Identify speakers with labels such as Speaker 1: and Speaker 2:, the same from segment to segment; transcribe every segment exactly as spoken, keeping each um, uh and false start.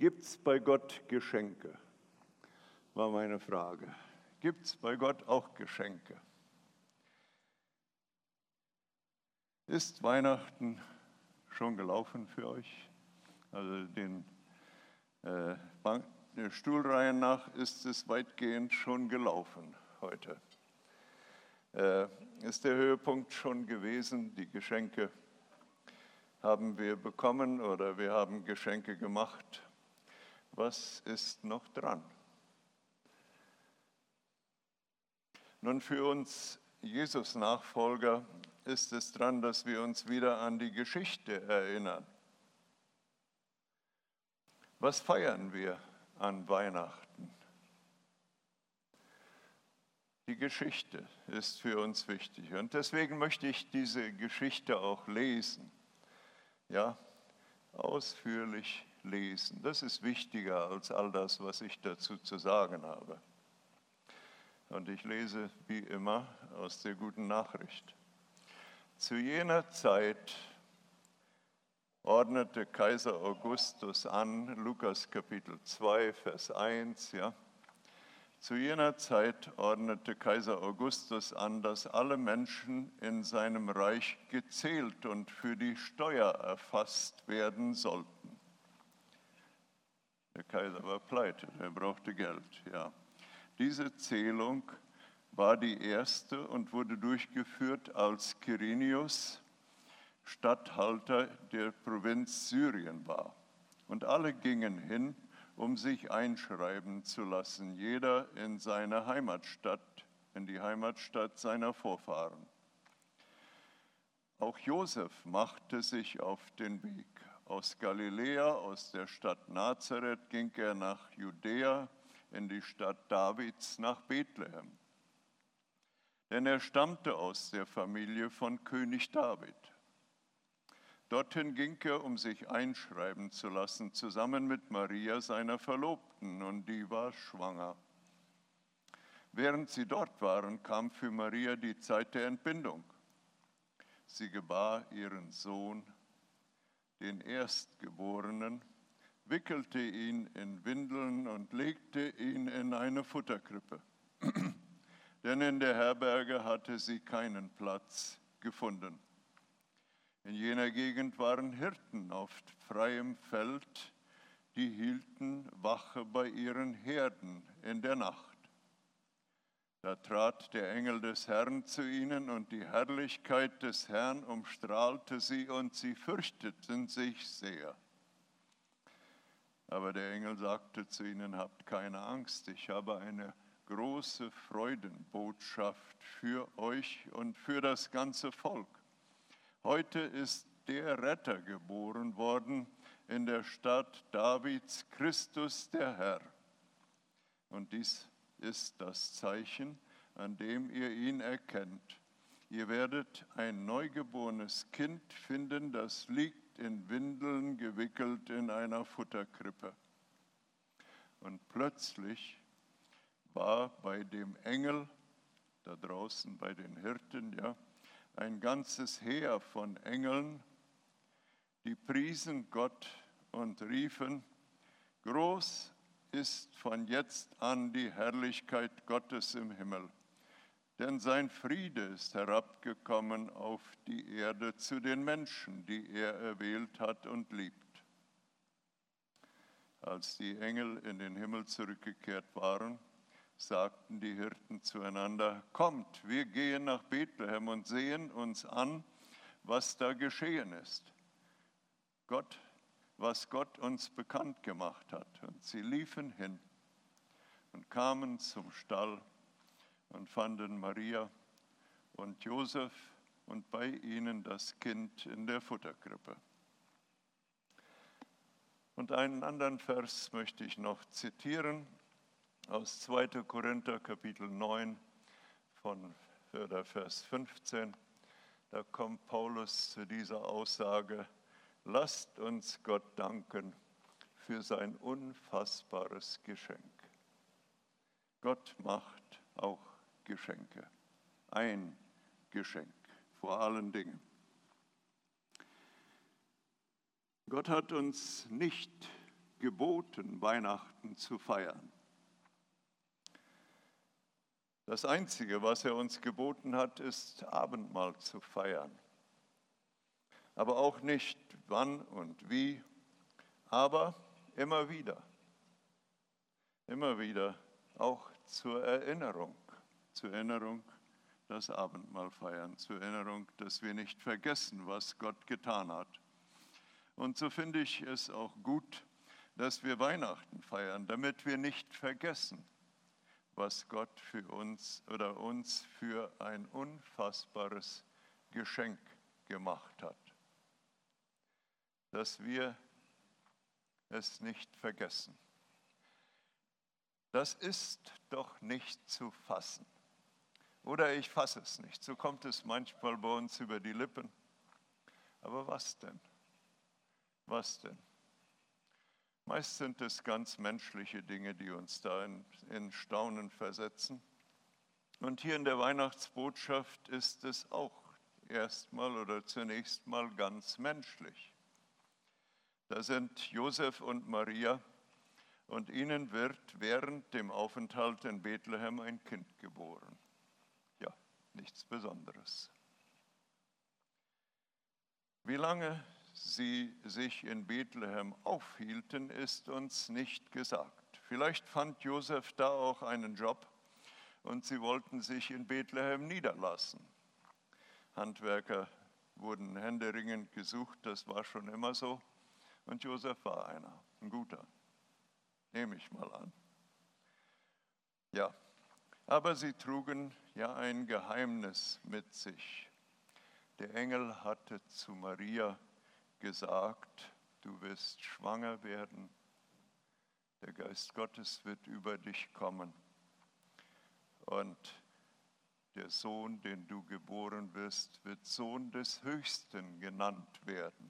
Speaker 1: Gibt es bei Gott Geschenke? War meine Frage. Gibt es bei Gott auch Geschenke? Ist Weihnachten schon gelaufen für euch? Also den äh, Bank, der Stuhlreihen nach ist es weitgehend schon gelaufen heute. Äh, ist der Höhepunkt schon gewesen? Die Geschenke haben wir bekommen oder wir haben Geschenke gemacht. Was ist noch dran? Nun, für uns Jesus-Nachfolger ist es dran, dass wir uns wieder an die Geschichte erinnern. Was feiern wir an Weihnachten? Die Geschichte ist für uns wichtig und deswegen möchte ich diese Geschichte auch lesen. Ja, ausführlich lesen. Das ist wichtiger als all das, was ich dazu zu sagen habe. Und ich lese wie immer aus der Guten Nachricht. Zu jener Zeit ordnete Kaiser Augustus an, Lukas Kapitel zwei, Vers eins, ja. Zu jener Zeit ordnete Kaiser Augustus an, dass alle Menschen in seinem Reich gezählt und für die Steuer erfasst werden sollten. Der Kaiser war pleite, er brauchte Geld, ja. Diese Zählung war die erste und wurde durchgeführt, als Quirinius Statthalter der Provinz Syrien war. Und alle gingen hin, um sich einschreiben zu lassen, jeder in seine Heimatstadt, in die Heimatstadt seiner Vorfahren. Auch Josef machte sich auf den Weg. Aus Galiläa, aus der Stadt Nazareth, ging er nach Judäa, in die Stadt Davids, nach Bethlehem. Denn er stammte aus der Familie von König David. Dorthin ging er, um sich einschreiben zu lassen, zusammen mit Maria, seiner Verlobten, und die war schwanger. Während sie dort waren, kam für Maria die Zeit der Entbindung. Sie gebar ihren Sohn, den Erstgeborenen, wickelte ihn in Windeln und legte ihn in eine Futterkrippe. Denn in der Herberge hatte sie keinen Platz gefunden. In jener Gegend waren Hirten auf freiem Feld, die hielten Wache bei ihren Herden in der Nacht. Da trat der Engel des Herrn zu ihnen und die Herrlichkeit des Herrn umstrahlte sie und sie fürchteten sich sehr. Aber der Engel sagte zu ihnen, habt keine Angst, ich habe eine große Freudenbotschaft für euch und für das ganze Volk. Heute ist der Retter geboren worden in der Stadt Davids, Christus der Herr. Und dies ist das Zeichen, an dem ihr ihn erkennt. Ihr werdet ein neugeborenes Kind finden, das liegt in Windeln gewickelt in einer Futterkrippe. Und plötzlich war bei dem Engel, da draußen bei den Hirten, ja, ein ganzes Heer von Engeln, die priesen Gott und riefen, groß ist von jetzt an die Herrlichkeit Gottes im Himmel, denn sein Friede ist herabgekommen auf die Erde zu den Menschen, die er erwählt hat und liebt. Als die Engel in den Himmel zurückgekehrt waren, sagten die Hirten zueinander, kommt, wir gehen nach Bethlehem und sehen uns an, was da geschehen ist. Gott, was Gott uns bekannt gemacht hat. Und sie liefen hin und kamen zum Stall und fanden Maria und Josef und bei ihnen das Kind in der Futterkrippe. Und einen anderen Vers möchte ich noch zitieren, aus zweiter Korinther Kapitel neun von Vers fünfzehn. Da kommt Paulus zu dieser Aussage, lasst uns Gott danken für sein unfassbares Geschenk. Gott macht auch Geschenke, ein Geschenk vor allen Dingen. Gott hat uns nicht geboten, Weihnachten zu feiern. Das Einzige, was er uns geboten hat, ist Abendmahl zu feiern. Aber auch nicht wann und wie, aber immer wieder. Immer wieder auch zur Erinnerung. Zur Erinnerung das Abendmahl feiern. Zur Erinnerung, dass wir nicht vergessen, was Gott getan hat. Und so finde ich es auch gut, dass wir Weihnachten feiern, damit wir nicht vergessen, was Gott für uns oder uns für ein unfassbares Geschenk gemacht hat. Dass wir es nicht vergessen. Das ist doch nicht zu fassen. Oder ich fasse es nicht. So kommt es manchmal bei uns über die Lippen. Aber was denn? Was denn? Meist sind es ganz menschliche Dinge, die uns da in, in Staunen versetzen. Und hier in der Weihnachtsbotschaft ist es auch erstmal oder zunächst mal ganz menschlich. Da sind Josef und Maria und ihnen wird während dem Aufenthalt in Bethlehem ein Kind geboren. Ja, nichts Besonderes. Wie lange sie sich in Bethlehem aufhielten, ist uns nicht gesagt. Vielleicht fand Josef da auch einen Job und sie wollten sich in Bethlehem niederlassen. Handwerker wurden händeringend gesucht, das war schon immer so. Und Josef war einer, ein guter, nehme ich mal an. Ja, aber sie trugen ja ein Geheimnis mit sich. Der Engel hatte zu Maria gesagt, du wirst schwanger werden, der Geist Gottes wird über dich kommen und der Sohn, den du geboren wirst, wird Sohn des Höchsten genannt werden.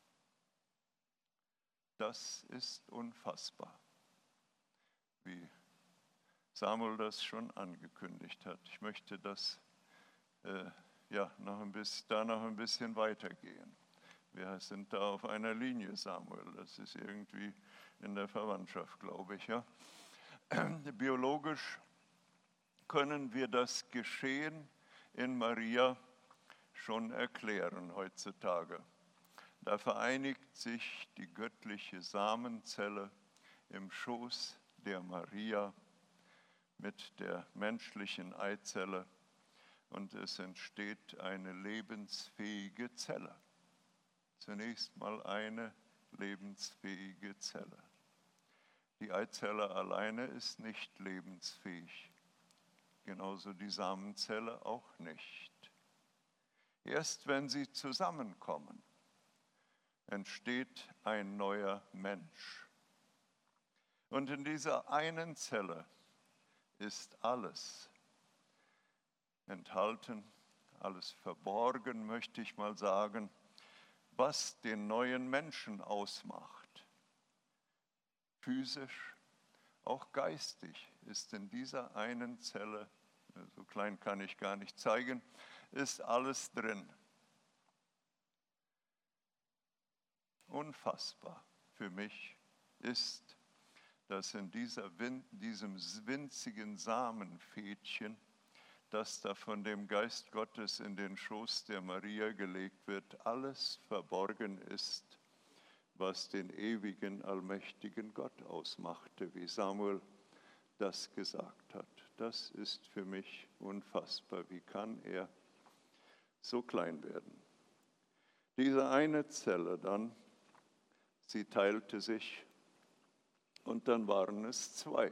Speaker 1: Das ist unfassbar, wie Samuel das schon angekündigt hat. Ich möchte das äh, ja, noch ein bisschen, da noch ein bisschen weitergehen. Wir sind da auf einer Linie, Samuel. Das ist irgendwie in der Verwandtschaft, glaube ich. Ja? Biologisch können wir das Geschehen in Maria schon erklären heutzutage. Da vereinigt sich die göttliche Samenzelle im Schoß der Maria mit der menschlichen Eizelle und es entsteht eine lebensfähige Zelle. Zunächst mal eine lebensfähige Zelle. Die Eizelle alleine ist nicht lebensfähig, genauso die Samenzelle auch nicht. Erst wenn sie zusammenkommen, entsteht ein neuer Mensch. Und in dieser einen Zelle ist alles enthalten, alles verborgen, möchte ich mal sagen, was den neuen Menschen ausmacht. Physisch, auch geistig ist in dieser einen Zelle, so klein kann ich gar nicht zeigen, ist alles drin. Unfassbar für mich ist, dass in dieser, diesem winzigen Samenfädchen, das da von dem Geist Gottes in den Schoß der Maria gelegt wird, alles verborgen ist, was den ewigen, allmächtigen Gott ausmachte, wie Samuel das gesagt hat. Das ist für mich unfassbar. Wie kann er so klein werden? Diese eine Zelle dann, sie teilte sich und dann waren es zwei.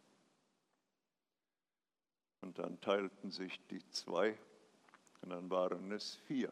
Speaker 1: Und dann teilten sich die zwei und dann waren es vier.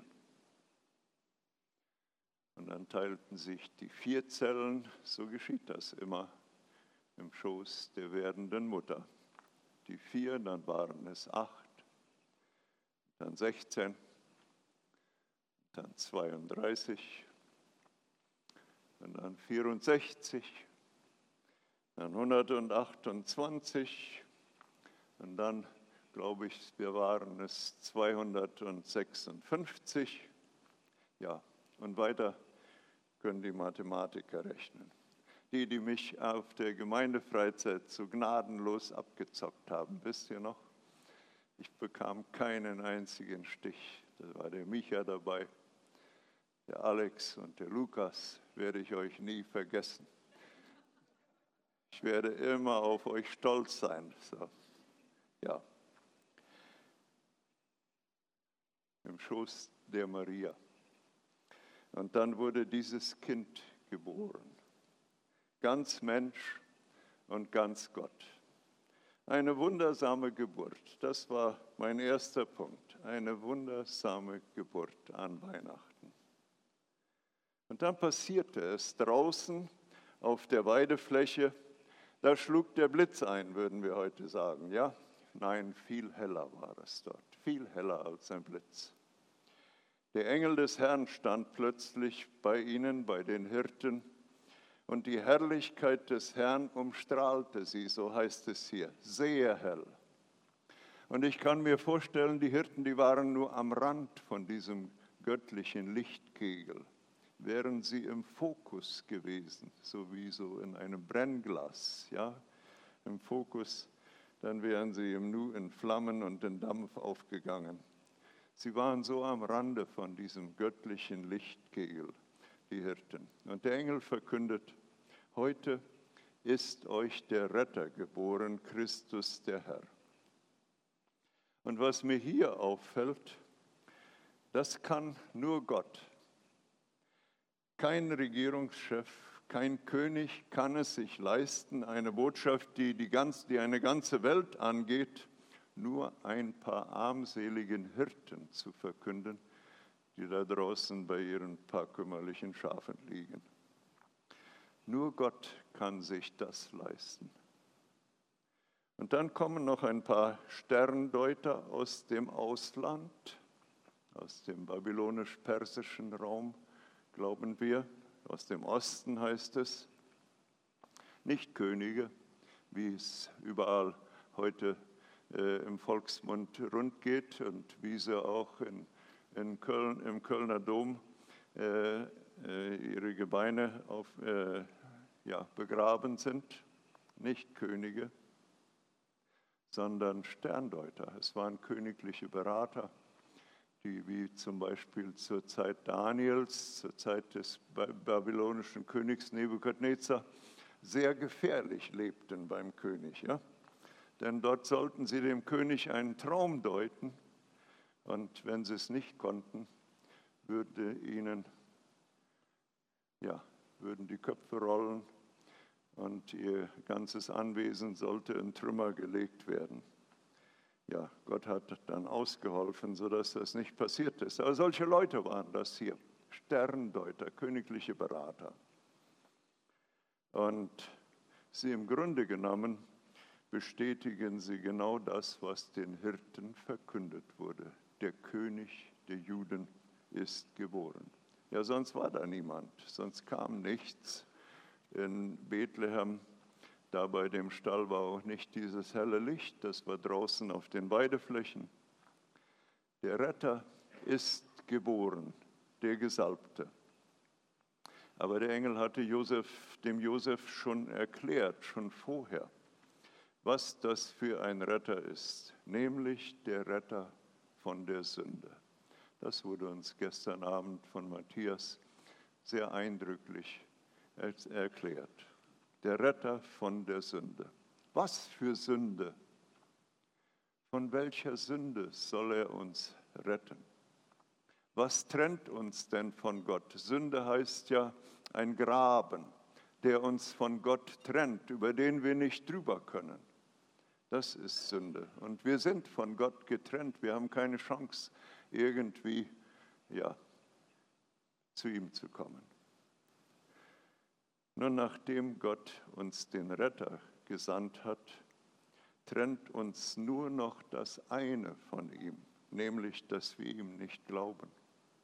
Speaker 1: Und dann teilten sich die vier Zellen, so geschieht das immer im Schoß der werdenden Mutter. Die vier, dann waren es acht, dann sechzehn, dann zweiunddreißig, und dann vierundsechzig, dann hundertachtundzwanzig und dann, glaube ich, wir waren es zweihundertsechsundfünfzig. Ja, und weiter können die Mathematiker rechnen. Die, die mich auf der Gemeindefreizeit so gnadenlos abgezockt haben, wisst ihr noch? Ich bekam keinen einzigen Stich. Da war der Micha dabei, der Alex und der Lukas, werde ich euch nie vergessen. Ich werde immer auf euch stolz sein. So. Ja. Im Schoß der Maria. Und dann wurde dieses Kind geboren. Ganz Mensch und ganz Gott. Eine wundersame Geburt. Das war mein erster Punkt. Eine wundersame Geburt an Weihnachten. Und dann passierte es draußen auf der Weidefläche, da schlug der Blitz ein, würden wir heute sagen. Ja? Nein, viel heller war es dort. Viel heller als ein Blitz. Der Engel des Herrn stand plötzlich bei ihnen, bei den Hirten, und die Herrlichkeit des Herrn umstrahlte sie, so heißt es hier, sehr hell. Und ich kann mir vorstellen, die Hirten, die waren nur am Rand von diesem göttlichen Lichtkegel. Wären sie im Fokus gewesen, so wie so in einem Brennglas, ja, im Fokus, dann wären sie im Nu in Flammen und in Dampf aufgegangen. Sie waren so am Rande von diesem göttlichen Lichtkegel, die Hirten. Und der Engel verkündet, heute ist euch der Retter geboren, Christus der Herr. Und was mir hier auffällt, das kann nur Gott. Kein Regierungschef, kein König kann es sich leisten, eine Botschaft, die, die, ganz, die eine ganze Welt angeht, nur ein paar armseligen Hirten zu verkünden, die da draußen bei ihren paar kümmerlichen Schafen liegen. Nur Gott kann sich das leisten. Und dann kommen noch ein paar Sterndeuter aus dem Ausland, aus dem babylonisch-persischen Raum, glauben wir. Aus dem Osten heißt es. Nicht Könige, wie es überall heute äh, im Volksmund rund geht und wie sie auch in, in Köln, im Kölner Dom äh, äh, ihre Gebeine auf, äh, ja, begraben sind. Nicht Könige, sondern Sterndeuter. Es waren königliche Berater, die wie zum Beispiel zur Zeit Daniels, zur Zeit des babylonischen Königs Nebukadnezar, sehr gefährlich lebten beim König. Ja? Denn dort sollten sie dem König einen Traum deuten und wenn sie es nicht konnten, würde ihnen, ja, würden die Köpfe rollen und ihr ganzes Anwesen sollte in Trümmer gelegt werden. Ja, Gott hat dann ausgeholfen, sodass das nicht passiert ist. Aber solche Leute waren das hier, Sterndeuter, königliche Berater. Und sie im Grunde genommen bestätigen sie genau das, was den Hirten verkündet wurde. Der König der Juden ist geboren. Ja, sonst war da niemand, sonst kam nichts. In Bethlehem, da bei dem Stall war auch nicht dieses helle Licht, das war draußen auf den Weideflächen. Der Retter ist geboren, der Gesalbte. Aber der Engel hatte Josef, dem Josef schon erklärt, schon vorher, was das für ein Retter ist, nämlich der Retter von der Sünde. Das wurde uns gestern Abend von Matthias sehr eindrücklich erklärt. Der Retter von der Sünde. Was für Sünde? Von welcher Sünde soll er uns retten? Was trennt uns denn von Gott? Sünde heißt ja ein Graben, der uns von Gott trennt, über den wir nicht drüber können. Das ist Sünde. Und wir sind von Gott getrennt. Wir haben keine Chance, irgendwie ja, zu ihm zu kommen. Nur nachdem Gott uns den Retter gesandt hat, trennt uns nur noch das eine von ihm, nämlich, dass wir ihm nicht glauben.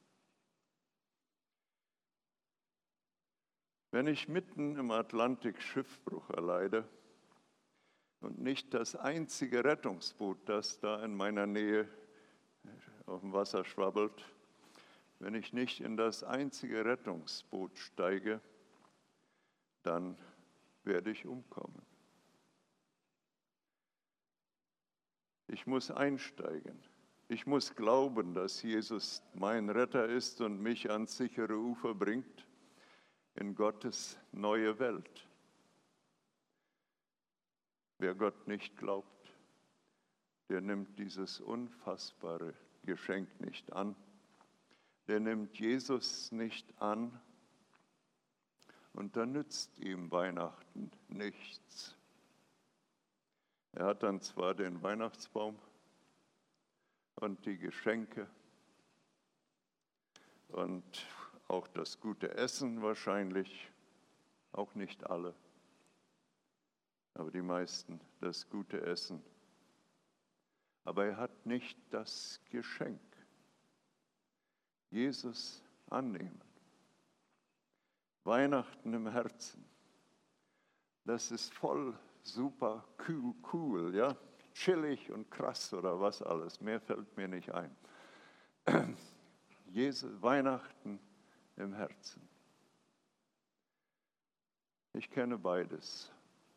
Speaker 1: Wenn ich mitten im Atlantik Schiffbruch erleide und nicht das einzige Rettungsboot, das da in meiner Nähe auf dem Wasser schwabbelt, wenn ich nicht in das einzige Rettungsboot steige, dann werde ich umkommen. Ich muss einsteigen. Ich muss glauben, dass Jesus mein Retter ist und mich ans sichere Ufer bringt in Gottes neue Welt. Wer Gott nicht glaubt, der nimmt dieses unfassbare Geschenk nicht an. Der nimmt Jesus nicht an und dann nützt ihm Weihnachten nichts. Er hat dann zwar den Weihnachtsbaum und die Geschenke und auch das gute Essen wahrscheinlich, auch nicht alle, aber die meisten das gute Essen. Aber er hat nicht das Geschenk. Jesus annehmen. Weihnachten im Herzen. Das ist voll super cool, cool, ja, chillig und krass oder was alles. Mehr fällt mir nicht ein. Jesus, Weihnachten im Herzen. Ich kenne beides.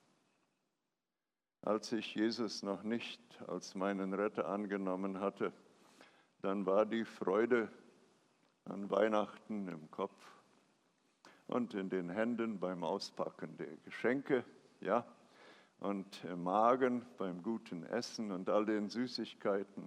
Speaker 1: Als ich Jesus noch nicht als meinen Retter angenommen hatte, dann war die Freude an Weihnachten im Kopf und in den Händen beim Auspacken der Geschenke, ja, und im Magen beim guten Essen und all den Süßigkeiten.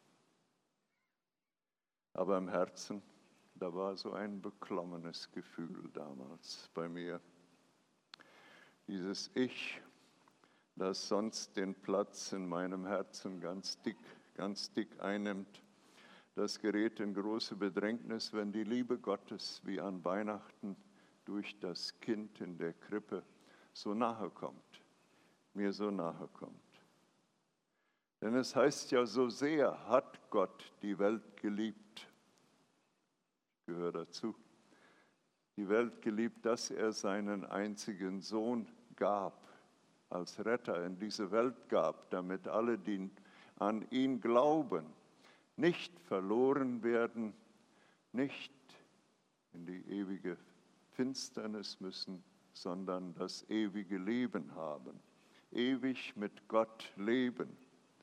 Speaker 1: Aber im Herzen, da war so ein beklommenes Gefühl damals bei mir. Dieses Ich, das sonst den Platz in meinem Herzen ganz dick, ganz dick einnimmt, das gerät in große Bedrängnis, wenn die Liebe Gottes wie an Weihnachten durch das Kind in der Krippe so nahe kommt, mir so nahe kommt. Denn es heißt ja, so sehr hat Gott die Welt geliebt. Ich gehöre dazu. Die Welt geliebt, dass er seinen einzigen Sohn gab, als Retter in diese Welt gab, damit alle, die an ihn glauben, nicht verloren werden, nicht in die ewige Finsternis müssen, sondern das ewige Leben haben, ewig mit Gott leben.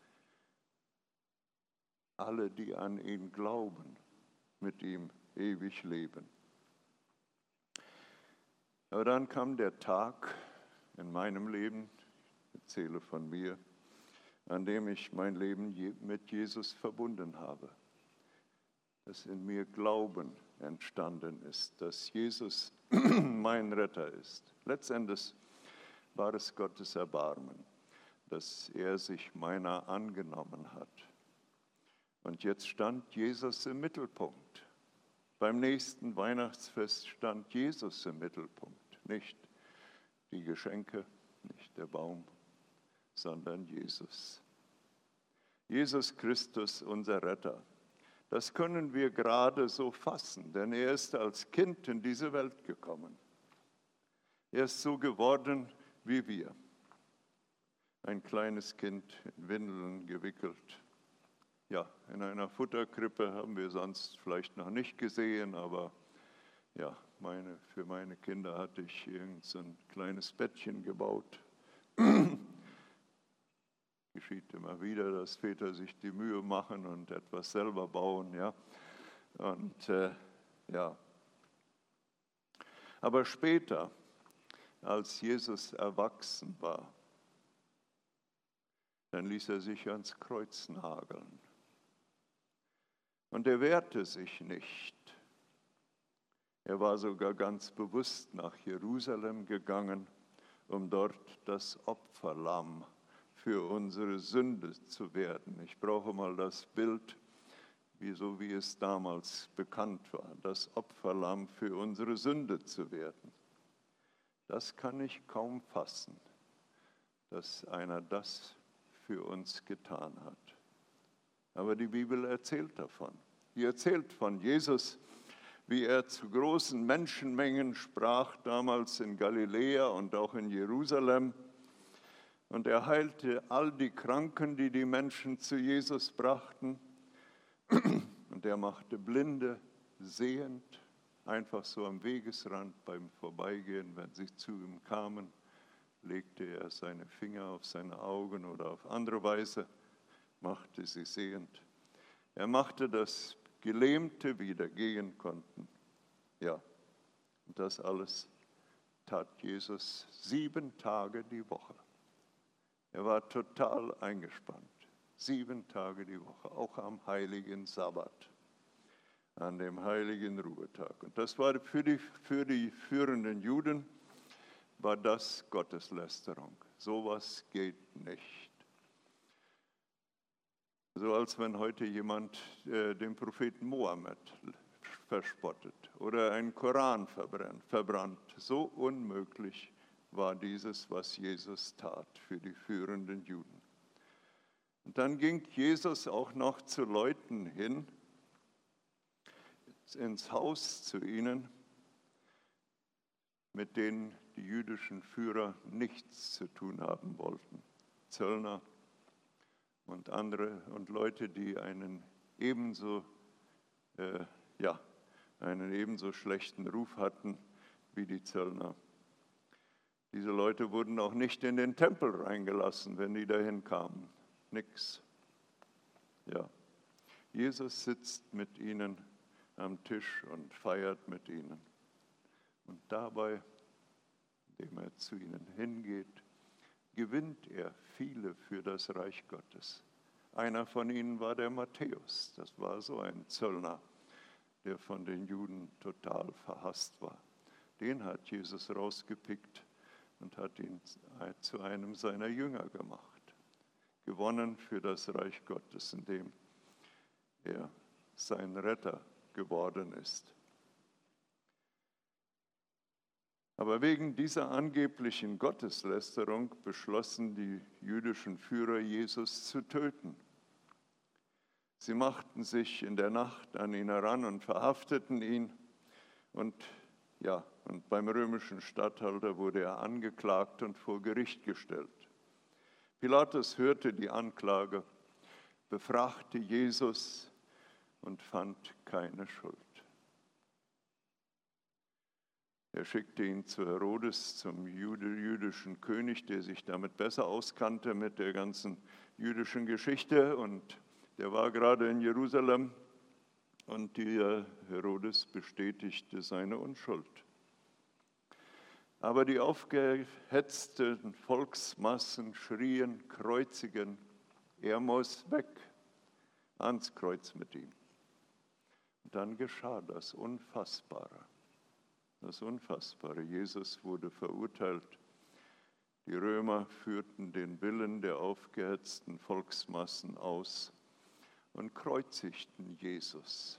Speaker 1: Alle, die an ihn glauben, mit ihm ewig leben. Aber dann kam der Tag in meinem Leben, ich erzähle von mir, an dem ich mein Leben mit Jesus verbunden habe. Dass in mir Glauben entstanden ist, dass Jesus mein Retter ist. Letztendlich war es Gottes Erbarmen, dass er sich meiner angenommen hat. Und jetzt stand Jesus im Mittelpunkt. Beim nächsten Weihnachtsfest stand Jesus im Mittelpunkt, nicht die Geschenke, nicht der Baum, sondern Jesus. Jesus Christus, unser Retter. Das können wir gerade so fassen, denn er ist als Kind in diese Welt gekommen. Er ist so geworden wie wir. Ein kleines Kind in Windeln gewickelt. Ja, in einer Futterkrippe haben wir sonst vielleicht noch nicht gesehen, aber ja, meine, für meine Kinder hatte ich irgend so ein kleines Bettchen gebaut. Geschieht immer wieder, dass Väter sich die Mühe machen und etwas selber bauen, ja. Und äh, ja. Aber später, als Jesus erwachsen war, dann ließ er sich ans Kreuz nageln. Und er wehrte sich nicht. Er war sogar ganz bewusst nach Jerusalem gegangen, um dort das Opferlamm für unsere Sünde zu werden. Ich brauche mal das Bild, wie so wie es damals bekannt war, das Opferlamm für unsere Sünde zu werden. Das kann ich kaum fassen, dass einer das für uns getan hat. Aber die Bibel erzählt davon. Sie erzählt von Jesus, wie er zu großen Menschenmengen sprach, damals in Galiläa und auch in Jerusalem. Und er heilte all die Kranken, die die Menschen zu Jesus brachten. Und er machte Blinde sehend, einfach so am Wegesrand beim Vorbeigehen, wenn sie zu ihm kamen, legte er seine Finger auf seine Augen oder auf andere Weise machte sie sehend. Er machte, dass Gelähmte wieder gehen konnten. Ja, und das alles tat Jesus sieben Tage die Woche. Er war total eingespannt. Sieben Tage die Woche, auch am heiligen Sabbat, an dem heiligen Ruhetag. Und das war für die, für die führenden Juden, war das Gotteslästerung. Sowas geht nicht. So als wenn heute jemand äh, den Propheten Mohammed verspottet oder einen Koran verbrennt, verbrannt. So unmöglich war dieses, was Jesus tat für die führenden Juden. Und dann ging Jesus auch noch zu Leuten hin, ins Haus zu ihnen, mit denen die jüdischen Führer nichts zu tun haben wollten. Zöllner und andere und Leute, die einen ebenso, äh, ja, einen ebenso schlechten Ruf hatten wie die Zöllner. Diese Leute wurden auch nicht in den Tempel reingelassen, wenn die dahin kamen. Nix. Ja. Jesus sitzt mit ihnen am Tisch und feiert mit ihnen. Und dabei, indem er zu ihnen hingeht, gewinnt er viele für das Reich Gottes. Einer von ihnen war der Matthäus. Das war so ein Zöllner, der von den Juden total verhasst war. Den hat Jesus rausgepickt und hat ihn zu einem seiner Jünger gemacht. Gewonnen für das Reich Gottes, indem er sein Retter geworden ist. Aber wegen dieser angeblichen Gotteslästerung beschlossen die jüdischen Führer, Jesus zu töten. Sie machten sich in der Nacht an ihn heran und verhafteten ihn. Und, ja, und beim römischen Statthalter wurde er angeklagt und vor Gericht gestellt. Pilatus hörte die Anklage, befragte Jesus und fand keine Schuld. Er schickte ihn zu Herodes, zum jüdischen König, der sich damit besser auskannte mit der ganzen jüdischen Geschichte. Und der war gerade in Jerusalem. Und der Herodes bestätigte seine Unschuld. Aber die aufgehetzten Volksmassen schrien, kreuzigen, er muss weg, ans Kreuz mit ihm. Und dann geschah das Unfassbare. Das Unfassbare. Jesus wurde verurteilt. Die Römer führten den Willen der aufgehetzten Volksmassen aus und kreuzigten Jesus.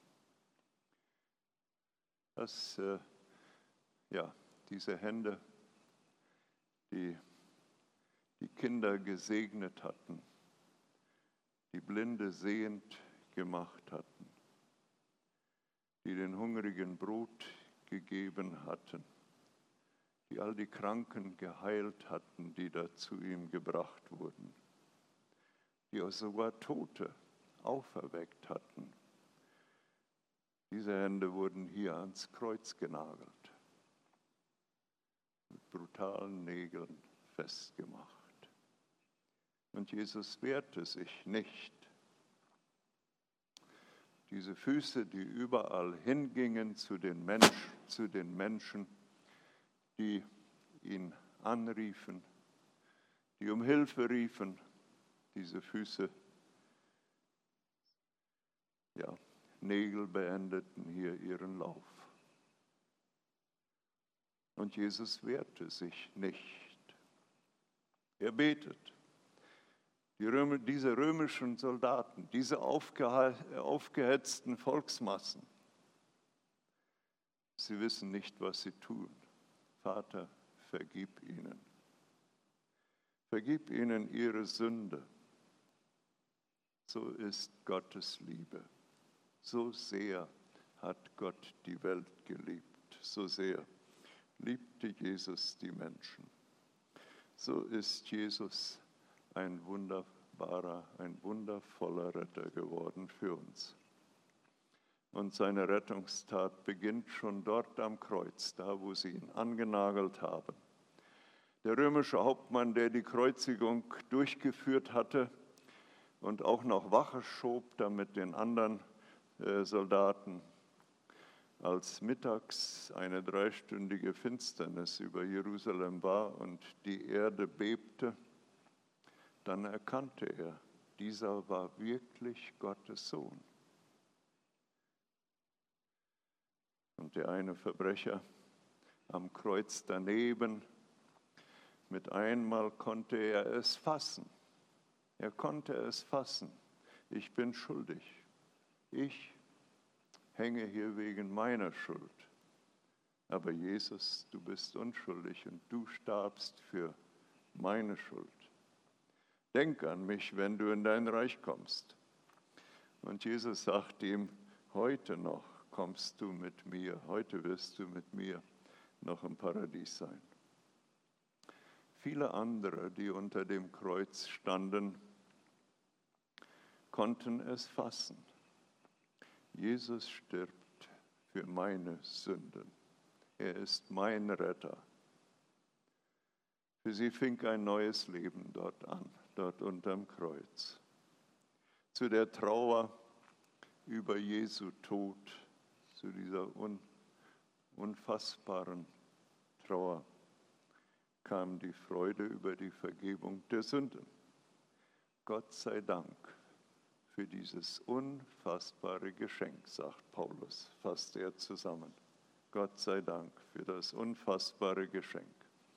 Speaker 1: Das, äh, ja, diese Hände, die die Kinder gesegnet hatten, die Blinde sehend gemacht hatten, die den Hungrigen Brot gegeben hatten, die all die Kranken geheilt hatten, die da zu ihm gebracht wurden, die auch sogar Tote auferweckt hatten. Diese Hände wurden hier ans Kreuz genagelt, mit brutalen Nägeln festgemacht. Und Jesus wehrte sich nicht. Diese Füße, die überall hingingen zu den, Mensch, zu den Menschen, die ihn anriefen, die um Hilfe riefen, diese Füße, ja, Nägel beendeten hier ihren Lauf. Und Jesus wehrte sich nicht. Er betet. Die Römer, diese römischen Soldaten, diese aufgehe, aufgehetzten Volksmassen, sie wissen nicht, was sie tun. Vater, vergib ihnen. Vergib ihnen ihre Sünde. So ist Gottes Liebe. So sehr hat Gott die Welt geliebt. So sehr liebte Jesus die Menschen. So ist Jesus ein wunderbarer, ein wundervoller Retter geworden für uns. Und seine Rettungstat beginnt schon dort am Kreuz, da wo sie ihn angenagelt haben. Der römische Hauptmann, der die Kreuzigung durchgeführt hatte und auch noch Wache schob, da mit den anderen äh, Soldaten, als mittags eine dreistündige Finsternis über Jerusalem war und die Erde bebte, dann erkannte er, dieser war wirklich Gottes Sohn. Und der eine Verbrecher am Kreuz daneben, mit einmal konnte er es fassen. Er konnte es fassen. Ich bin schuldig. Ich hänge hier wegen meiner Schuld. Aber Jesus, du bist unschuldig und du starbst für meine Schuld. Denk an mich, wenn du in dein Reich kommst. Und Jesus sagt ihm, heute noch kommst du mit mir, heute wirst du mit mir noch im Paradies sein. Viele andere, die unter dem Kreuz standen, konnten es fassen. Jesus stirbt für meine Sünden. Er ist mein Retter. Für sie fing ein neues Leben dort an, dort unterm Kreuz. Zu der Trauer über Jesu Tod, zu dieser un, unfassbaren Trauer, kam die Freude über die Vergebung der Sünden. Gott sei Dank für dieses unfassbare Geschenk, sagt Paulus, fasst er zusammen. Gott sei Dank für das unfassbare Geschenk.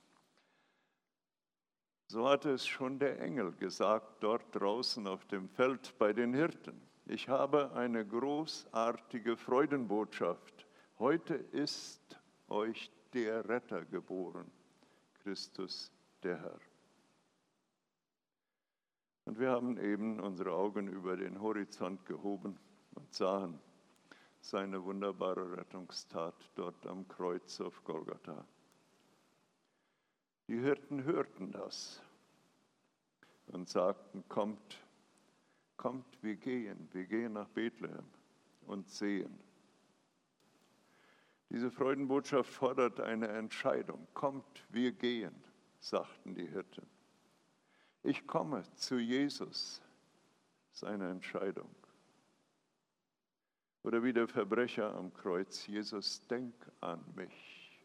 Speaker 1: So hatte es schon der Engel gesagt, dort draußen auf dem Feld bei den Hirten. Ich habe eine großartige Freudenbotschaft. Heute ist euch der Retter geboren, Christus der Herr. Und wir haben eben unsere Augen über den Horizont gehoben und sahen seine wunderbare Rettungstat dort am Kreuz auf Golgatha. Die Hirten hörten das und sagten, kommt, kommt, wir gehen, wir gehen nach Bethlehem und sehen. Diese Freudenbotschaft fordert eine Entscheidung. Kommt, wir gehen, sagten die Hirten. Ich komme zu Jesus, seine Entscheidung. Oder wie der Verbrecher am Kreuz, Jesus, denk an mich.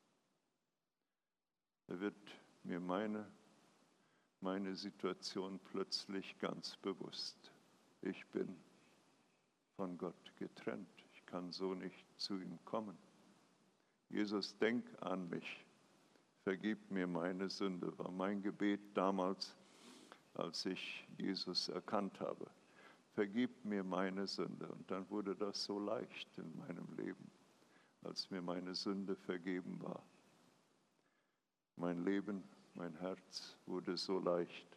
Speaker 1: Da wird mir meine, meine Situation plötzlich ganz bewusst. Ich bin von Gott getrennt. Ich kann so nicht zu ihm kommen. Jesus, denk an mich. Vergib mir meine Sünde, war mein Gebet damals, als ich Jesus erkannt habe. Vergib mir meine Sünde. Und dann wurde das so leicht in meinem Leben, als mir meine Sünde vergeben war. Mein Leben, mein Herz wurde so leicht.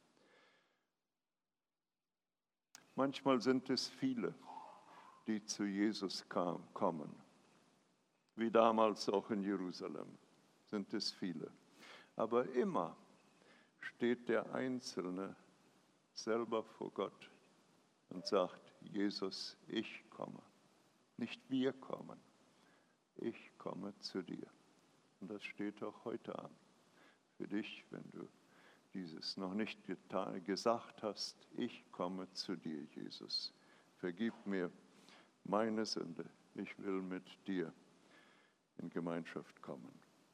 Speaker 1: Manchmal sind es viele, die zu Jesus kam, kommen, wie damals auch in Jerusalem, sind es viele. Aber immer steht der Einzelne selber vor Gott und sagt, Jesus, ich komme. Nicht wir kommen, ich komme zu dir. Und das steht auch heute an. Für dich, wenn du dieses noch nicht getan, gesagt hast, ich komme zu dir, Jesus. Vergib mir meine Sünde. Ich will mit dir in Gemeinschaft kommen.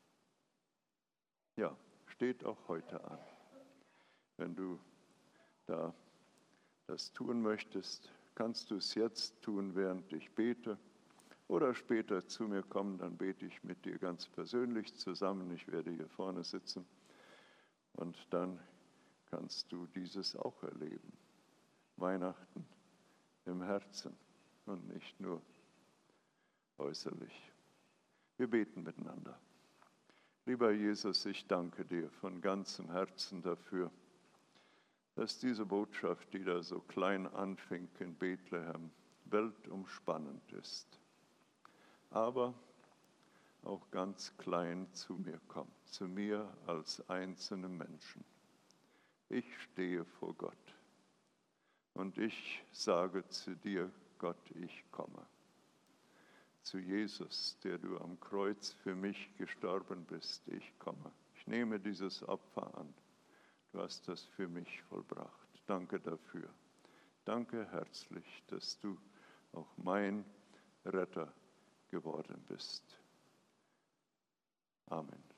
Speaker 1: Ja, steht auch heute an. Wenn du da das tun möchtest, kannst du es jetzt tun, während ich bete. Oder später zu mir kommen, dann bete ich mit dir ganz persönlich zusammen. Ich werde hier vorne sitzen und dann kannst du dieses auch erleben. Weihnachten im Herzen und nicht nur äußerlich. Wir beten miteinander. Lieber Jesus, ich danke dir von ganzem Herzen dafür, dass diese Botschaft, die da so klein anfing in Bethlehem, weltumspannend ist. Aber auch ganz klein zu mir kommt, zu mir als einzelnen Menschen. Ich stehe vor Gott und ich sage zu dir, Gott, ich komme. zu Jesus, der du am Kreuz für mich gestorben bist. Ich komme. Ich nehme dieses Opfer an. Du hast das für mich vollbracht. Danke dafür. Danke herzlich, dass du auch mein Retter geworden bist. Amen.